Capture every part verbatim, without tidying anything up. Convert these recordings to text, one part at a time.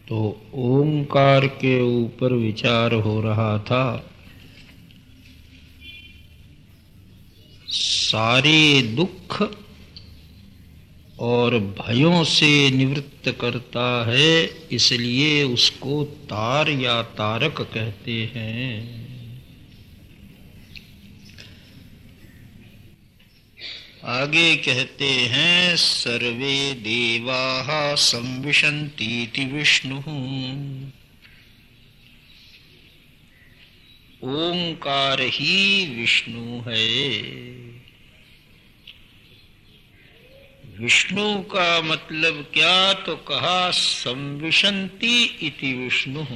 तो ओंकार के ऊपर विचार हो रहा था। सारे दुख और भयों से निवृत्त करता है, इसलिए उसको तार या तारक कहते हैं। आगे कहते हैं सर्वे देवाः संविशन्तीति विष्णुः। ओंकार ही विष्णु है। विष्णु का मतलब क्या, तो कहा संविशन्ति इति विष्णु,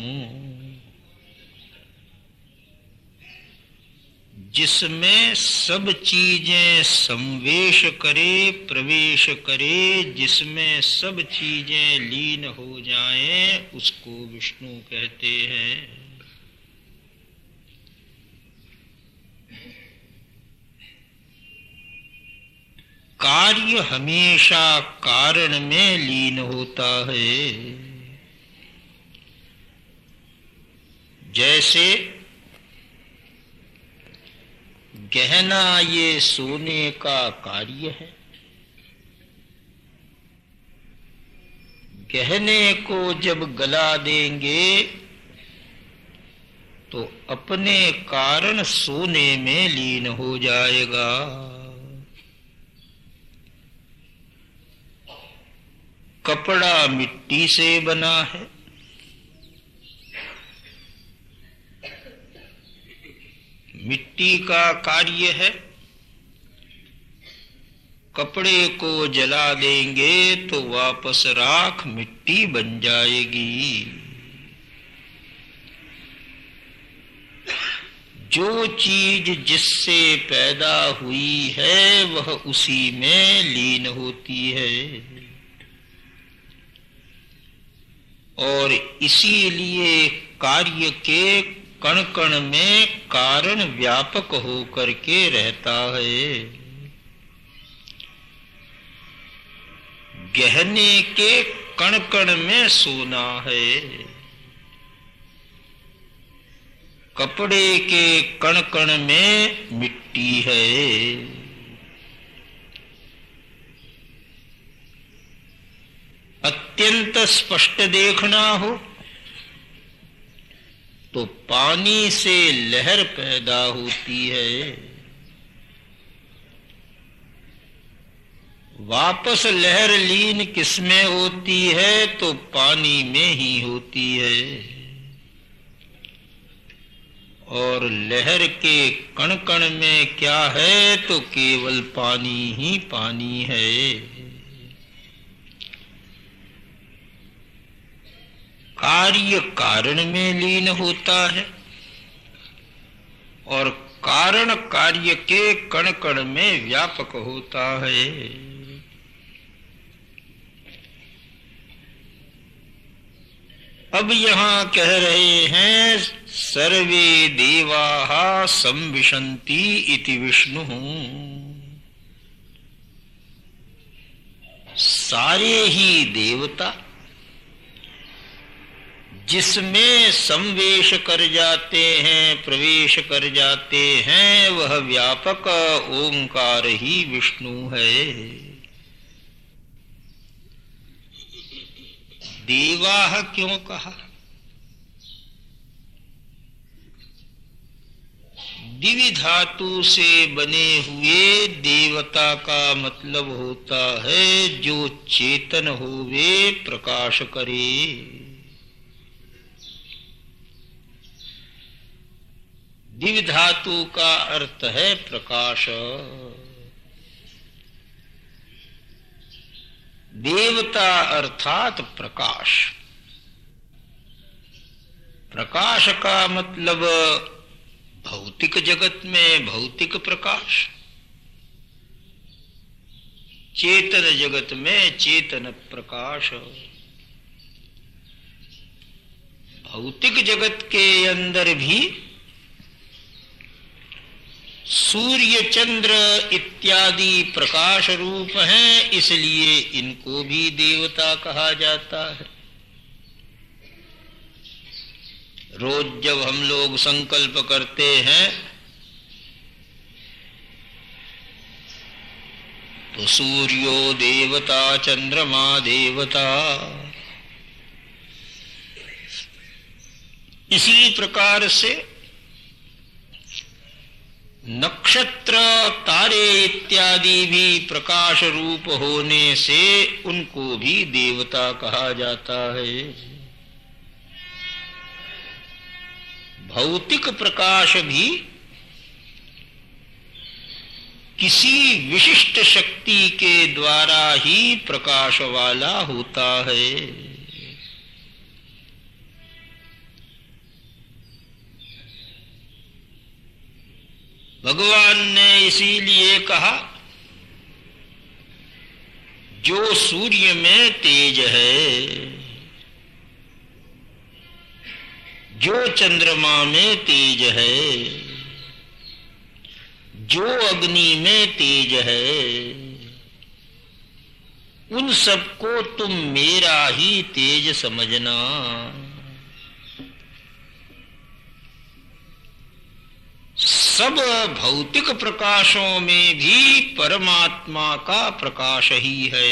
जिसमें सब चीजें संवेश करे, प्रवेश करे, जिसमें सब चीजें लीन हो जाएं, उसको विष्णु कहते हैं। कार्य हमेशा कारण में लीन होता है। जैसे गहना ये सोने का कार्य है। गहने को जब गला देंगे तो अपने कारण सोने में लीन हो जाएगा। कपड़ा मिट्टी से बना है। मिट्टी का कार्य है। कपड़े को जला देंगे तो वापस राख मिट्टी बन जाएगी। जो चीज जिससे पैदा हुई है वह उसी में लीन होती है, और इसीलिए कार्य के कण कण में कारण व्यापक होकर के रहता है। गहने के कण कण में सोना है। कपड़े के कण कण में मिट्टी है। अत्यंत स्पष्ट देखना हो तो पानी से लहर पैदा होती है, वापस लहर लीन किसमें होती है, तो पानी में ही होती है, और लहर के कण कण में क्या है, तो केवल पानी ही पानी है। कार्य कारण में लीन होता है और कारण कार्य के कण कण में व्यापक होता है। अब यहां कह रहे हैं सर्वे देवाः संविशन्ति इति विष्णु। सारे ही देवता जिसमें संवेश कर जाते हैं, प्रवेश कर जाते हैं, वह व्यापक ओंकार ही विष्णु है। देवाः क्यों कहा? दिव्य धातु से बने हुए देवता का मतलब होता है जो चेतन होवे, प्रकाश करे। दिव्य धातु का अर्थ है प्रकाश। देवता अर्थात प्रकाश। प्रकाश का मतलब भौतिक जगत में भौतिक प्रकाश, चेतन जगत में चेतन प्रकाश। भौतिक जगत के अंदर भी सूर्य चंद्र इत्यादि प्रकाश रूप हैं, इसलिए इनको भी देवता कहा जाता है। रोज जब हम लोग संकल्प करते हैं तो सूर्यो देवता, चंद्रमा देवता, इसी प्रकार से नक्षत्र, तारे इत्यादि भी प्रकाश रूप होने से उनको भी देवता कहा जाता है। भौतिक प्रकाश भी किसी विशिष्ट शक्ति के द्वारा ही प्रकाश वाला होता है। भगवान ने इसीलिए कहा जो सूर्य में तेज है, जो चंद्रमा में तेज है, जो अग्नि में तेज है, उन सबको तुम मेरा ही तेज समझना। सब भौतिक प्रकाशों में भी परमात्मा का प्रकाश ही है,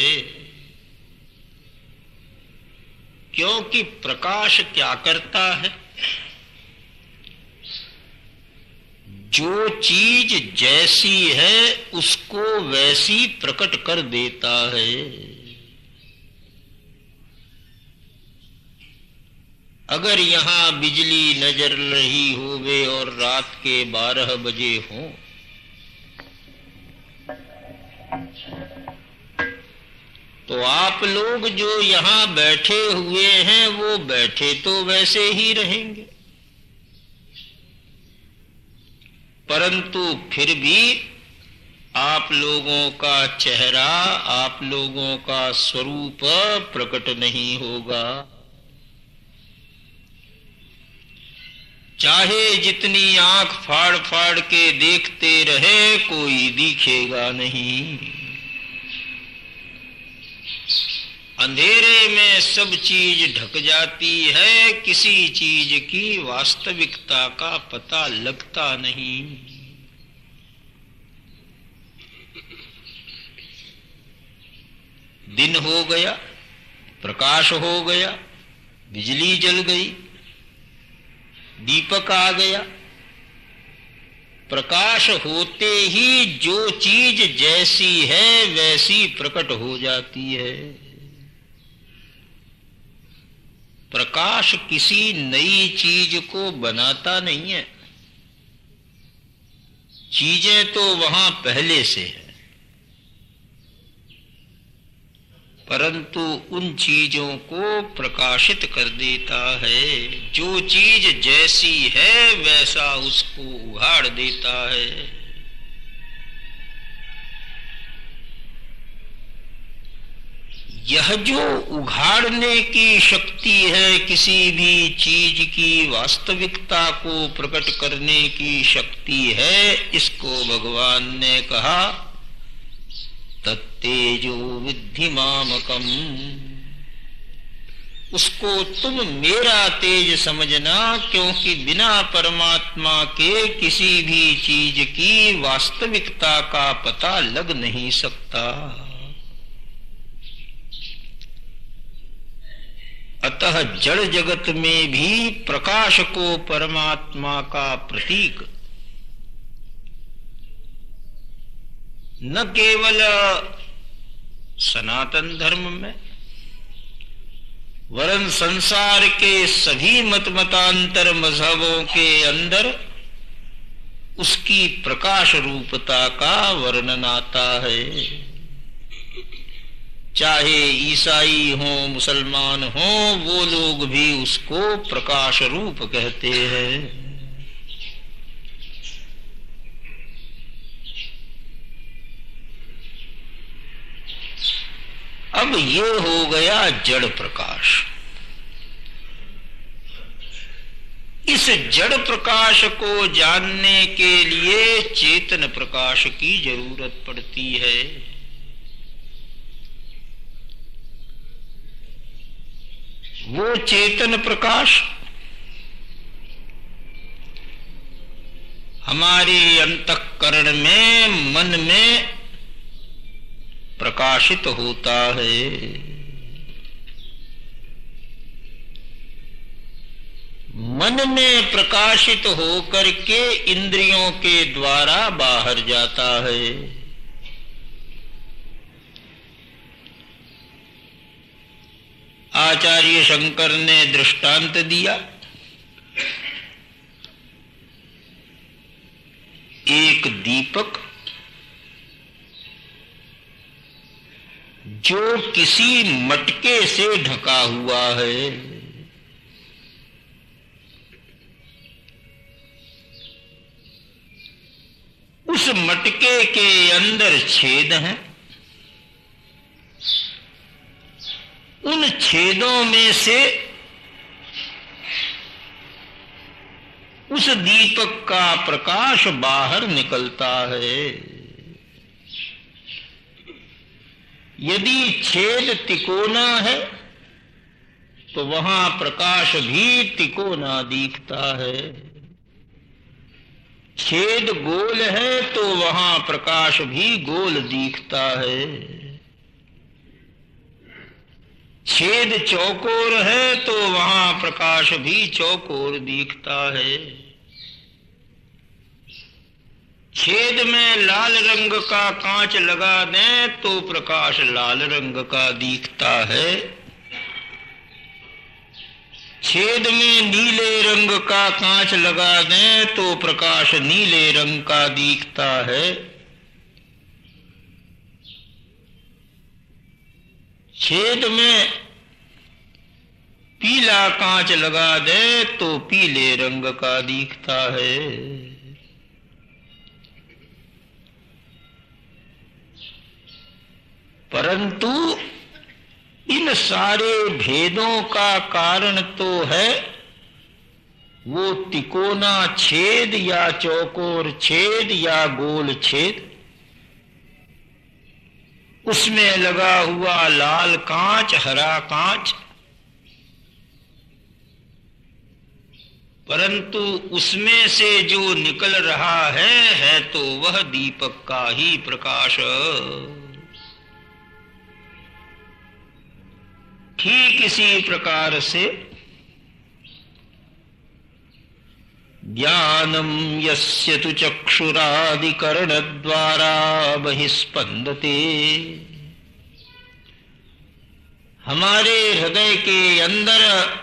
क्योंकि प्रकाश क्या करता है? जो चीज जैसी है उसको वैसी प्रकट कर देता है। अगर यहां बिजली नजर रही होवे और रात के बारह बजे हो, तो आप लोग जो यहां बैठे हुए हैं वो बैठे तो वैसे ही रहेंगे, परंतु फिर भी आप लोगों का चेहरा, आप लोगों का स्वरूप प्रकट नहीं होगा। चाहे जितनी आंख फाड़ फाड़ के देखते रहे, कोई दिखेगा नहीं। अंधेरे में सब चीज ढक जाती है, किसी चीज की वास्तविकता का पता लगता नहीं। दिन हो गया, प्रकाश हो गया, बिजली जल गई, दीपक आ गया। प्रकाश होते ही जो चीज जैसी है वैसी प्रकट हो जाती है। प्रकाश किसी नई चीज को बनाता नहीं है, चीजें तो वहां पहले से है, परंतु उन चीजों को प्रकाशित कर देता है। जो चीज जैसी है वैसा उसको उघाड़ देता है। यह जो उघाड़ने की शक्ति है, किसी भी चीज की वास्तविकता को प्रकट करने की शक्ति है, इसको भगवान ने कहा तत्तेजो विद्धि मामकम। उसको तुम मेरा तेज समझना, क्योंकि बिना परमात्मा के किसी भी चीज की वास्तविकता का पता लग नहीं सकता। अतः जड़ जगत में भी प्रकाश को परमात्मा का प्रतीक न केवल सनातन धर्म में, वरन संसार के सभी मत मतांतर मजहबों के अंदर उसकी प्रकाश रूपता का वर्णन आता है। चाहे ईसाई हो, मुसलमान हो, वो लोग भी उसको प्रकाश रूप कहते हैं। अब ये हो गया जड़ प्रकाश। इस जड़ प्रकाश को जानने के लिए चेतन प्रकाश की जरूरत पड़ती है। वो चेतन प्रकाश हमारे अंतःकरण में, मन में प्रकाशित होता है। मन में प्रकाशित होकर के इंद्रियों के द्वारा बाहर जाता है। आचार्य शंकर ने दृष्टांत दिया, एक दीपक जो किसी मटके से ढका हुआ है, उस मटके के अंदर छेद हैं, उन छेदों में से उस दीपक का प्रकाश बाहर निकलता है। यदि छेद तिकोना है तो वहां प्रकाश भी तिकोना दिखता है, छेद गोल है तो वहां प्रकाश भी गोल दिखता है, छेद चौकोर है तो वहां प्रकाश भी चौकोर दिखता है। छेद में लाल रंग का कांच लगा दें तो प्रकाश लाल रंग का दिखता है, छेद में नीले रंग का कांच लगा दें तो प्रकाश नीले रंग का दिखता है, छेद में पीला कांच लगा दे तो पीले रंग का दिखता है। परंतु इन सारे भेदों का कारण तो है वो तिकोना छेद या चौकोर छेद या गोल छेद, उसमें लगा हुआ लाल कांच, हरा कांच, परंतु उसमें से जो निकल रहा है है तो वह दीपक का ही प्रकाश। ठीक इसी प्रकार से ज्ञानम यस्य तु चक्षुरादिकरण द्वारा बहिस्पंदते, हमारे हृदय के अंदर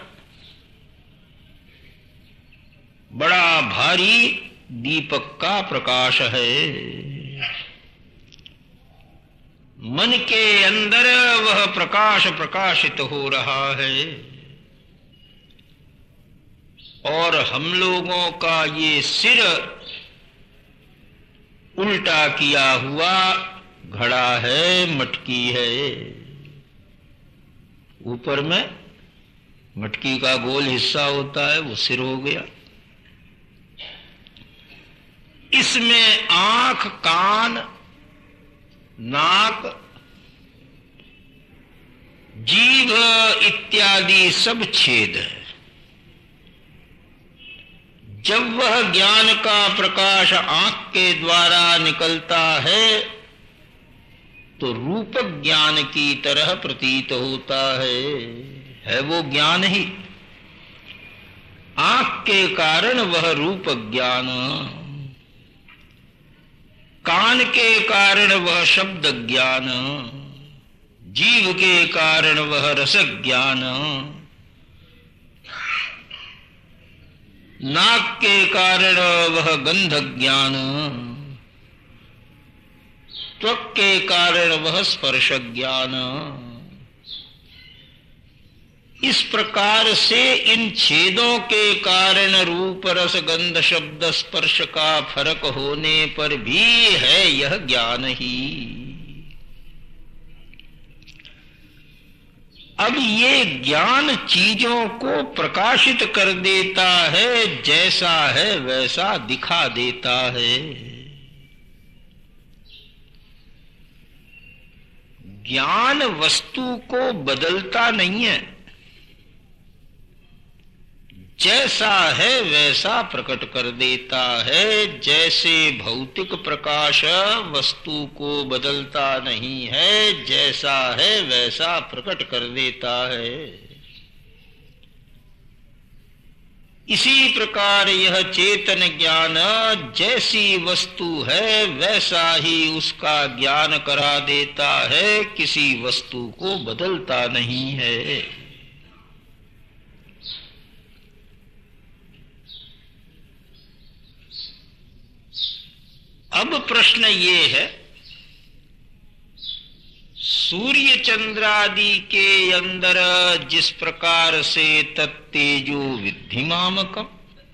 बड़ा भारी दीपक का प्रकाश है, मन के अंदर वह प्रकाश प्रकाशित हो रहा है, और हम लोगों का ये सिर उल्टा किया हुआ घड़ा है, मटकी है, ऊपर में मटकी का गोल हिस्सा होता है, वो सिर हो गया। इसमें आंख, कान, नाक, जीभ इत्यादि सब छेद है। जब वह ज्ञान का प्रकाश आंख के द्वारा निकलता है तो रूपक ज्ञान की तरह प्रतीत होता है, है वो ज्ञान ही। आंख के कारण वह रूपक ज्ञान, कान के कारण वह शब्द ज्ञान, जीव के कारण वह रस ज्ञान, नाक के कारण वह गंध ज्ञान, त्वक के कारण वह स्पर्श ज्ञान। इस प्रकार से इन छेदों के कारण रूप, रस, गंध, शब्द, स्पर्श का फर्क होने पर भी है यह ज्ञान ही। अब ये ज्ञान चीजों को प्रकाशित कर देता है, जैसा है वैसा दिखा देता है। ज्ञान वस्तु को बदलता नहीं है, जैसा है वैसा प्रकट कर देता है। जैसे भौतिक प्रकाश वस्तु को बदलता नहीं है, जैसा है वैसा प्रकट कर देता है। इसी प्रकार यह चेतन ज्ञान जैसी वस्तु है वैसा ही उसका ज्ञान करा देता है, किसी वस्तु को बदलता नहीं है। अब प्रश्न ये है, सूर्य चंद्रादि के अंदर जिस प्रकार से तत्तेजो विद्धिमामकम,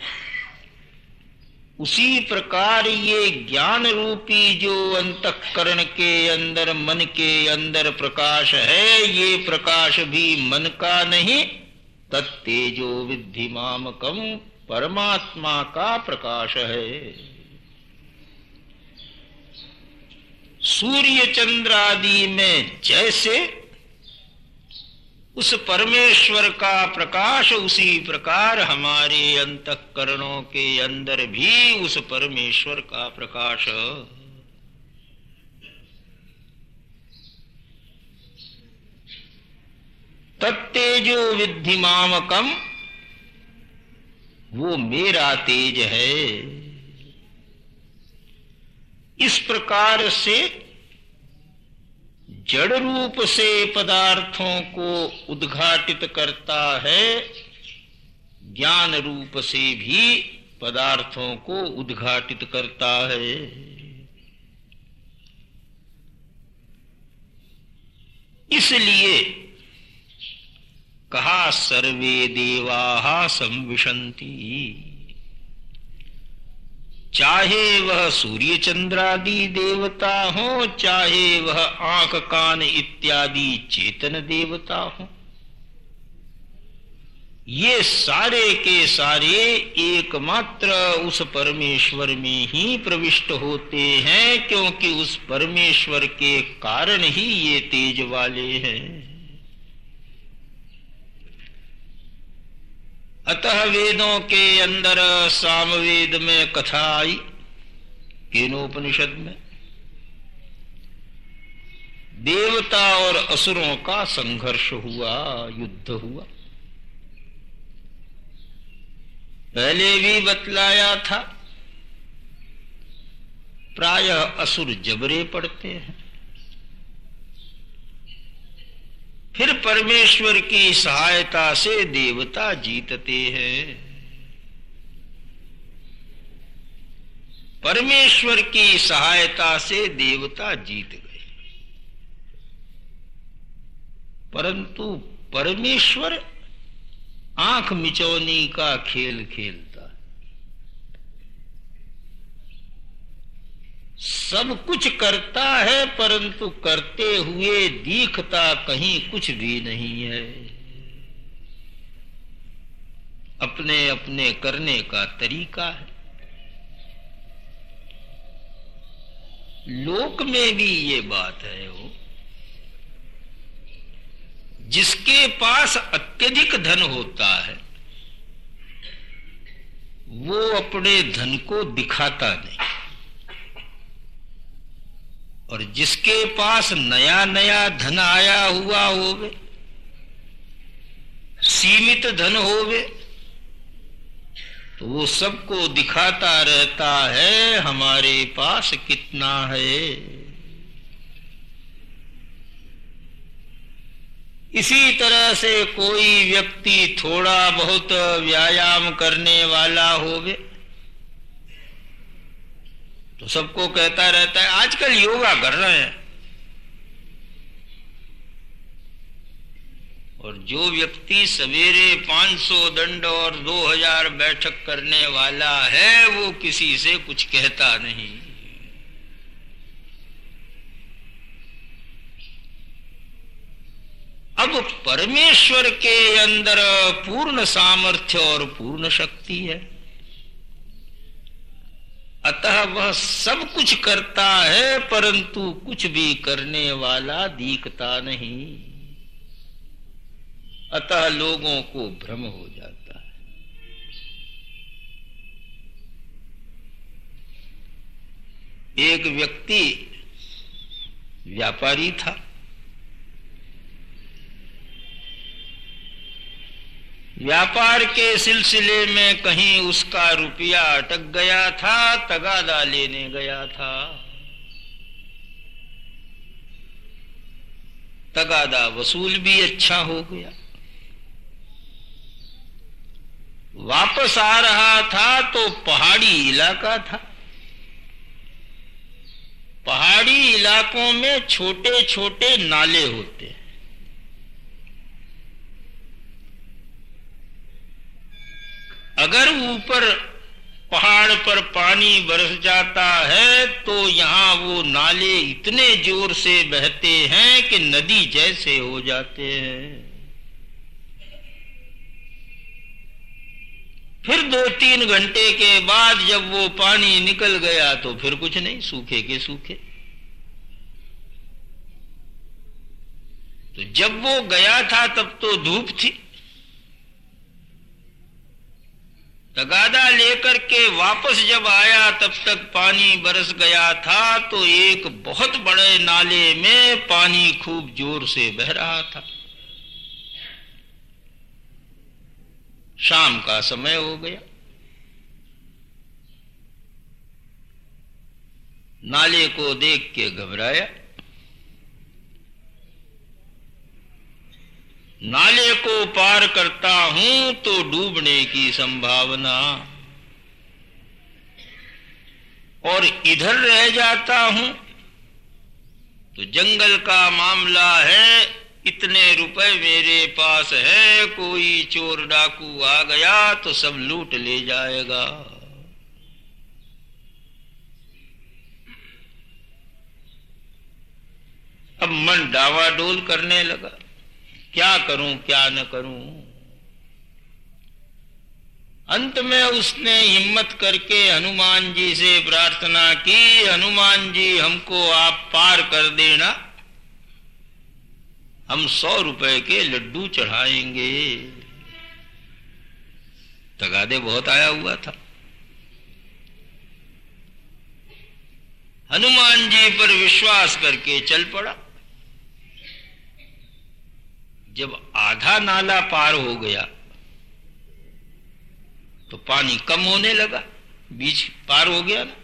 उसी प्रकार ये ज्ञान रूपी जो अंतःकरण के अंदर, मन के अंदर प्रकाश है, ये प्रकाश भी मन का नहीं, तत्तेजो विद्धिमामकम परमात्मा का प्रकाश है। सूर्य चंद्रादि में जैसे उस परमेश्वर का प्रकाश, उसी प्रकार हमारे अंतःकरणों के अंदर भी उस परमेश्वर का प्रकाश। तत्तेजो विद्धिमामकम, वो मेरा तेज है। इस प्रकार से जड़ रूप से पदार्थों को उद्घाटित करता है, ज्ञान रूप से भी पदार्थों को उद्घाटित करता है। इसलिए कहा सर्वे देवाः संविशन्ति, चाहे वह सूर्य चंद्रादि देवता हो, चाहे वह आंख कान इत्यादि चेतन देवता हो, ये सारे के सारे एकमात्र उस परमेश्वर में ही प्रविष्ट होते हैं, क्योंकि उस परमेश्वर के कारण ही ये तेज वाले हैं। अतः वेदों के अंदर सामवेद में कथा आई, केनोपनिषद में देवता और असुरों का संघर्ष हुआ, युद्ध हुआ। पहले भी बतलाया था, प्रायः असुर जबरे पड़ते हैं, फिर परमेश्वर की सहायता से देवता जीतते हैं। परमेश्वर की सहायता से देवता जीत गए, परंतु परमेश्वर आंख मिचौनी का खेल खेलता है। सब कुछ करता है, परंतु करते हुए दिखता कहीं कुछ भी नहीं है। अपने अपने करने का तरीका है। लोक में भी ये बात है, वो जिसके पास अत्यधिक धन होता है वो अपने धन को दिखाता नहीं, और जिसके पास नया नया धन आया हुआ होवे, सीमित धन होवे, तो वो सबको दिखाता रहता है हमारे पास कितना है। इसी तरह से कोई व्यक्ति थोड़ा बहुत व्यायाम करने वाला होवे तो सबको कहता रहता है आजकल योगा कर रहे हैं, और जो व्यक्ति सवेरे पाँच सौ दंड और दो हज़ार बैठक करने वाला है वो किसी से कुछ कहता नहीं। अब परमेश्वर के अंदर पूर्ण सामर्थ्य और पूर्ण शक्ति है, अतः वह सब कुछ करता है, परंतु कुछ भी करने वाला दिखता नहीं। अतः लोगों को भ्रम हो जाता है। एक व्यक्ति व्यापारी था। व्यापार के सिलसिले में कहीं उसका रुपया अटक गया था, तगादा लेने गया था। तगादा वसूल भी अच्छा हो गया। वापस आ रहा था तो पहाड़ी इलाका था। पहाड़ी इलाकों में छोटे छोटे नाले होते हैं। अगर ऊपर पहाड़ पर पानी बरस जाता है तो यहां वो नाले इतने जोर से बहते हैं कि नदी जैसे हो जाते हैं। फिर दो तीन घंटे के बाद जब वो पानी निकल गया तो फिर कुछ नहीं, सूखे के सूखे। तो जब वो गया था तब तो धूप थी। तगादा लेकर के वापस जब आया तब तक पानी बरस गया था। तो एक बहुत बड़े नाले में पानी खूब जोर से बह रहा था। शाम का समय हो गया। नाले को देख के घबराया। नाले को पार करता हूं तो डूबने की संभावना, और इधर रह जाता हूं तो जंगल का मामला है, इतने रुपए मेरे पास है, कोई चोर डाकू आ गया तो सब लूट ले जाएगा। अब मन डावाडोल करने लगा, क्या करूं क्या न करूं। अंत में उसने हिम्मत करके हनुमान जी से प्रार्थना की, हनुमान जी हमको आप पार कर देना, हम सौ रुपए के लड्डू चढ़ाएंगे। तगादे बहुत आया हुआ था। हनुमान जी पर विश्वास करके चल पड़ा। जब आधा नाला पार हो गया तो पानी कम होने लगा, बीच पार हो गया ना।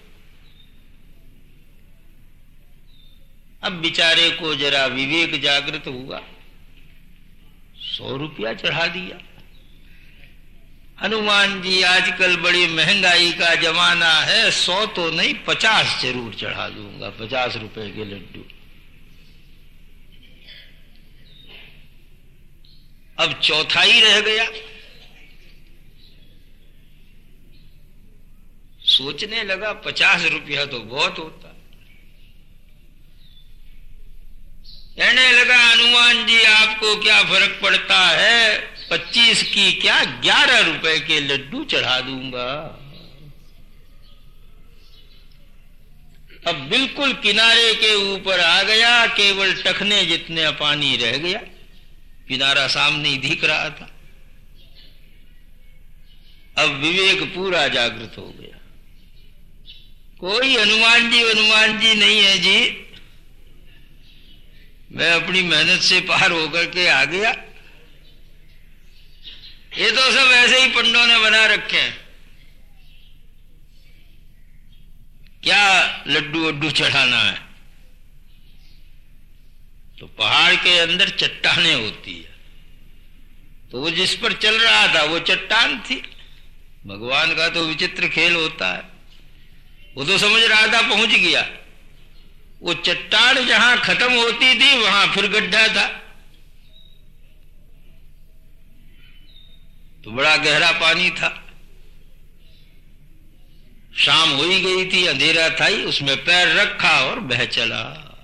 अब बेचारे को जरा विवेक जागृत हुआ, सौ रुपया चढ़ा दिया। हनुमान जी आजकल बड़ी महंगाई का जमाना है, सौ तो नहीं पचास जरूर चढ़ा दूंगा, पचास रुपए के लड्डू। अब चौथाई रह गया। सोचने लगा पचास रुपया तो बहुत होता। कहने लगा हनुमान जी आपको क्या फर्क पड़ता है, पच्चीस की क्या ग्यारह रुपए के लड्डू चढ़ा दूंगा। अब बिल्कुल किनारे के ऊपर आ गया, केवल टखने जितने पानी रह गया, किनारा सामने ही दिख रहा था। अब विवेक पूरा जागृत हो गया। कोई हनुमान जी हनुमान जी नहीं है जी, मैं अपनी मेहनत से पार होकर के आ गया। ये तो सब ऐसे ही पंडों ने बना रखे हैं, क्या लड्डू वड्डू चढ़ाना है। तो पहाड़ के अंदर चट्टानें होती है, तो वो जिस पर चल रहा था वो चट्टान थी। भगवान का तो विचित्र खेल होता है। वो तो समझ रहा था पहुंच गया, वो चट्टान जहां खत्म होती थी वहां फिर गड्ढा था, तो बड़ा गहरा पानी था। शाम हो ही गई थी, अंधेरा था ही, उसमें पैर रखा और बह चला।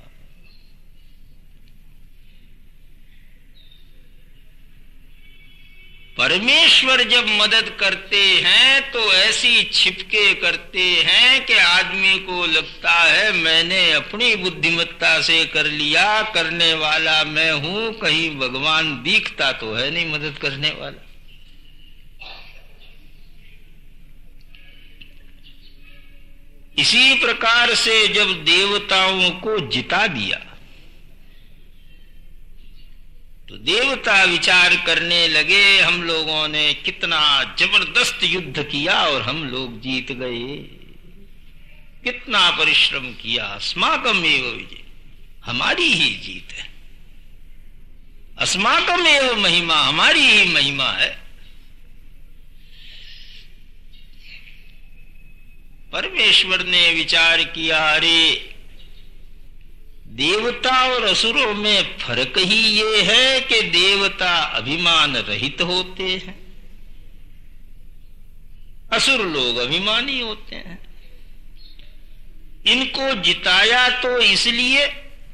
परमेश्वर जब मदद करते हैं तो ऐसी छिपके करते हैं कि आदमी को लगता है मैंने अपनी बुद्धिमत्ता से कर लिया, करने वाला मैं हूं, कहीं भगवान दिखता तो है नहीं मदद करने वाला। इसी प्रकार से जब देवताओं को जिता दिया तो देवता विचार करने लगे, हम लोगों ने कितना जबरदस्त युद्ध किया और हम लोग जीत गए, कितना परिश्रम किया, अस्माकम एव विजय, हमारी ही जीत है, अस्माकम एव महिमा, हमारी ही महिमा है। परमेश्वर ने विचार किया, अरे देवता और असुरों में फर्क ही ये है कि देवता अभिमान रहित होते हैं, असुर लोग अभिमानी होते हैं। इनको जिताया तो इसलिए,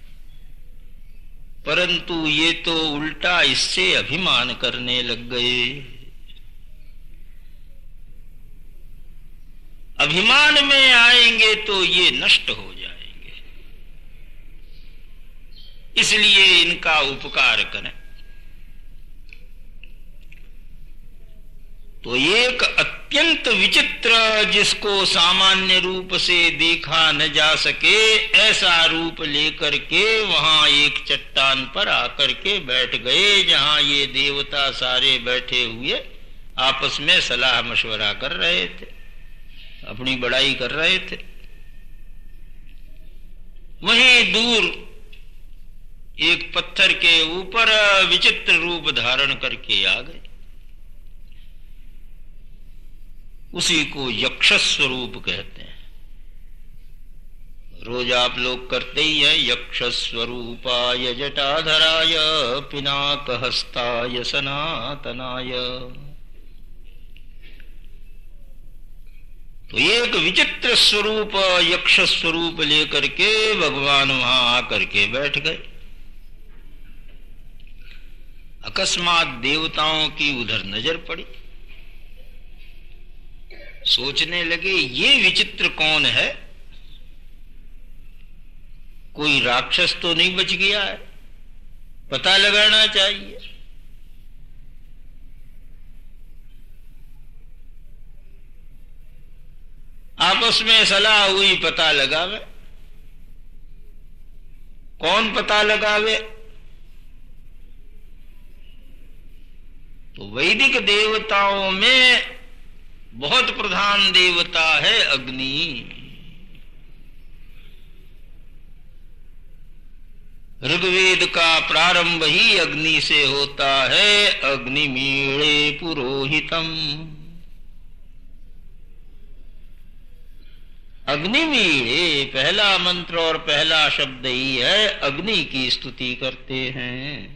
परंतु ये तो उल्टा इससे अभिमान करने लग गए। अभिमान में आएंगे तो ये नष्ट हो जाएंगे, इसलिए इनका उपकार करें। तो एक अत्यंत विचित्र, जिसको सामान्य रूप से देखा न जा सके, ऐसा रूप लेकर के वहां एक चट्टान पर आकर के बैठ गए, जहां ये देवता सारे बैठे हुए आपस में सलाह मशवरा कर रहे थे, अपनी बड़ाई कर रहे थे। वहीं दूर एक पत्थर के ऊपर विचित्र रूप धारण करके आ गए, उसी को यक्ष स्वरूप कहते हैं। रोज आप लोग करते ही है, यक्ष स्वरूपाय जटाधराय पिनाक हस्ताय सनातनाय। तो एक विचित्र स्वरूप, यक्ष स्वरूप लेकर के भगवान वहां आकर के बैठ गए। अकस्मात देवताओं की उधर नजर पड़ी, सोचने लगे ये विचित्र कौन है, कोई राक्षस तो नहीं बच गया है, पता लगाना चाहिए। आपस में सलाह हुई, पता लगावे। कौन पता लगावे? तो वैदिक देवताओं में बहुत प्रधान देवता है अग्नि। ऋग्वेद का प्रारंभ ही अग्नि से होता है, अग्निमीळे पुरोहितम। अग्निमीळे पहला मंत्र और पहला शब्द ही है, अग्नि की स्तुति करते हैं।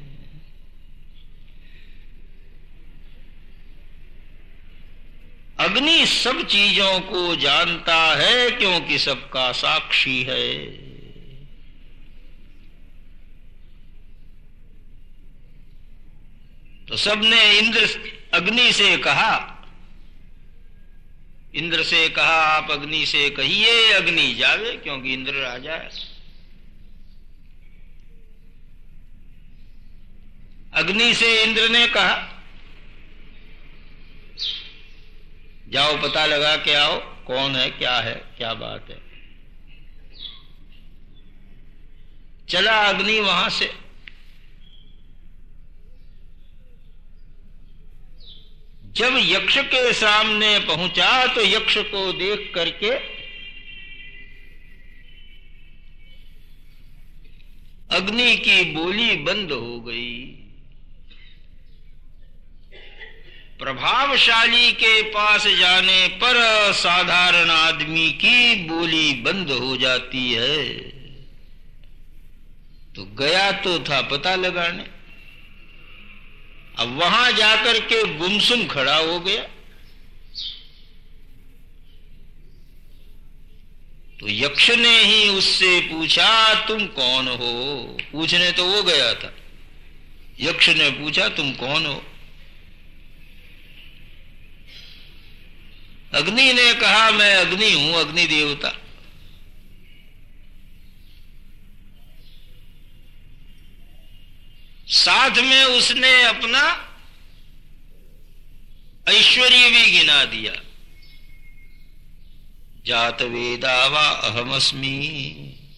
अग्नि सब चीजों को जानता है, क्योंकि सबका साक्षी है। तो सबने इंद्र अग्नि से कहा, इंद्र से कहा आप अग्नि से कहिए अग्नि जावे, क्योंकि इंद्र राजा है। अग्नि से इंद्र ने कहा जाओ पता लगा के आओ, कौन है, क्या है, क्या बात है। चला अग्नि वहां से। जब यक्ष के सामने पहुंचा तो यक्ष को देख करके अग्नि की बोली बंद हो गई। प्रभावशाली के पास जाने पर साधारण आदमी की बोली बंद हो जाती है। तो गया तो था पता लगाने, अब वहां जाकर के गुमसुम खड़ा हो गया। तो यक्ष ने ही उससे पूछा तुम कौन हो। पूछने तो वो गया था, यक्ष ने पूछा तुम कौन हो। अग्नि ने कहा मैं अग्नि हूं, अग्नि देवता। साथ में उसने अपना ऐश्वर्य भी गिना दिया। जात वेदा वा अहमस्मि।